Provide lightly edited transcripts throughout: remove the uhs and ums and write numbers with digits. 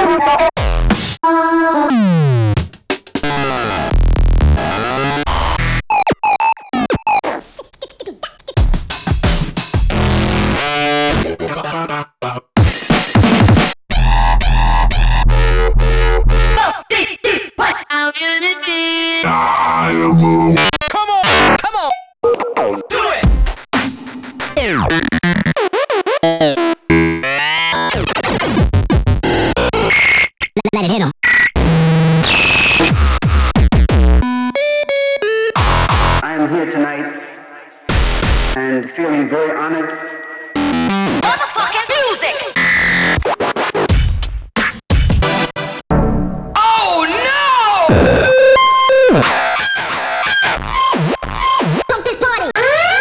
How can it be? Come on! Come on! Do it! Let it hit him. I am here tonight and feeling very honored. Motherfucking music! Oh no! Fuck this party!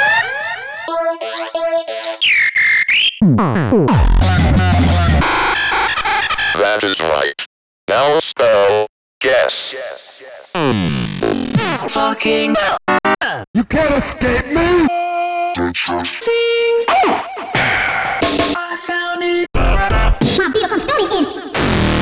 That is right. Now spell guess. Fucking You can't escape me! thing! I found it! My beetle comes storming in.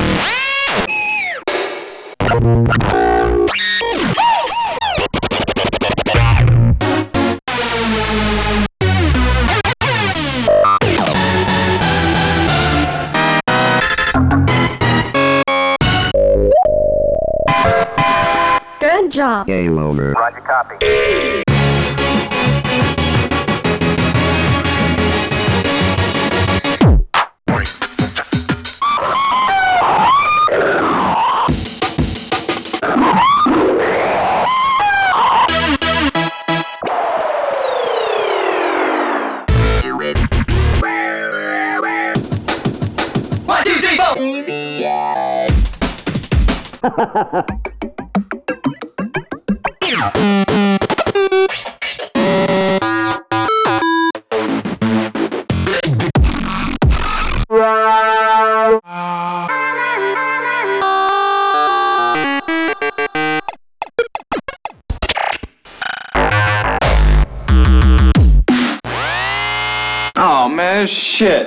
Good job. Game over. Roger, copy. One, two, three, four! Oh man, shit.